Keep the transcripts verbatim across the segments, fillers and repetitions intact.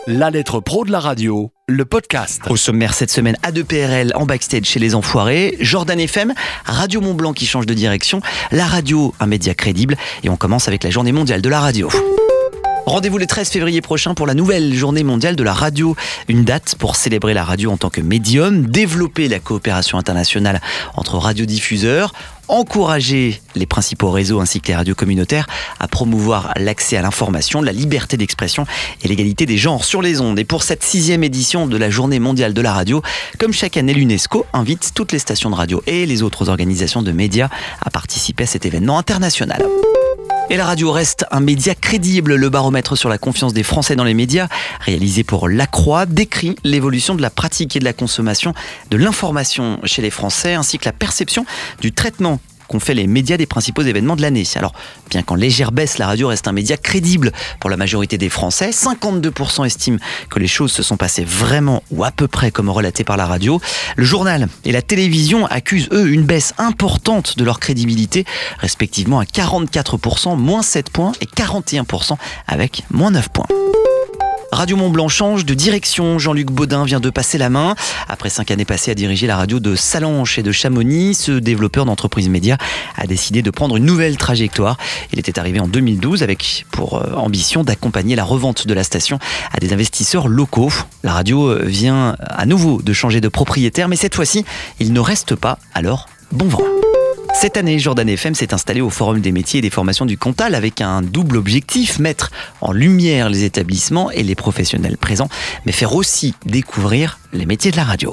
La lettre pro de la radio, le podcast. Au sommaire cette semaine, A deux P R L en backstage chez les Enfoirés, Jordan F M, Radio Mont Blanc qui change de direction, la radio, un média crédible, et on commence avec la journée mondiale de la radio. Rendez-vous le treize février prochain pour la nouvelle journée mondiale de la radio. Une date pour célébrer la radio en tant que médium, développer la coopération internationale entre radiodiffuseurs, encourager les principaux réseaux ainsi que les radios communautaires à promouvoir l'accès à l'information, la liberté d'expression et l'égalité des genres sur les ondes. Et pour cette sixième édition de la journée mondiale de la radio, comme chaque année, l'UNESCO invite toutes les stations de radio et les autres organisations de médias à participer à cet événement international. Et la radio reste un média crédible. Le baromètre sur la confiance des Français dans les médias, réalisé pour La Croix, décrit l'évolution de la pratique et de la consommation de l'information chez les Français, ainsi que la perception du traitement qu'ont fait les médias des principaux événements de l'année. Alors, bien qu'en légère baisse, la radio reste un média crédible pour la majorité des Français. cinquante-deux pour cent estiment que les choses se sont passées vraiment ou à peu près comme relaté par la radio. Le journal et la télévision accusent, eux, une baisse importante de leur crédibilité, respectivement à quarante-quatre pour cent, moins sept points, et quarante et un pour cent avec moins neuf points. Radio Mont Blanc change de direction. Jean-Luc Baudin vient de passer la main. Après cinq années passées à diriger la radio de Sallanches et de Chamonix, ce développeur d'entreprise média a décidé de prendre une nouvelle trajectoire. Il était arrivé en deux mille douze avec pour ambition d'accompagner la revente de la station à des investisseurs locaux. La radio vient à nouveau de changer de propriétaire, mais cette fois-ci, il ne reste pas, alors bon vent. Cette année, Jordan F M s'est installé au Forum des métiers et des formations du Cantal avec un double objectif, mettre en lumière les établissements et les professionnels présents, mais faire aussi découvrir les métiers de la radio.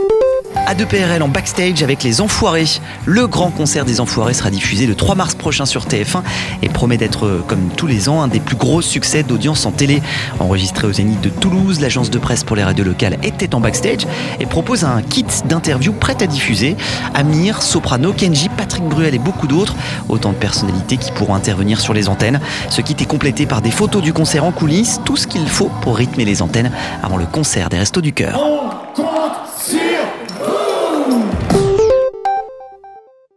A deux P R L en backstage avec les Enfoirés. Le grand concert des Enfoirés sera diffusé le trois mars prochain sur T F un et promet d'être, comme tous les ans, un des plus gros succès d'audience en télé. Enregistré au Zénith de Toulouse, l'agence de presse pour les radios locales était en backstage et propose un kit d'interviews prêt à diffuser. Amir, Soprano, Kenji, Patrick Bruel et beaucoup d'autres. Autant de personnalités qui pourront intervenir sur les antennes. Ce kit est complété par des photos du concert en coulisses, tout ce qu'il faut pour rythmer les antennes avant le concert des Restos du Cœur.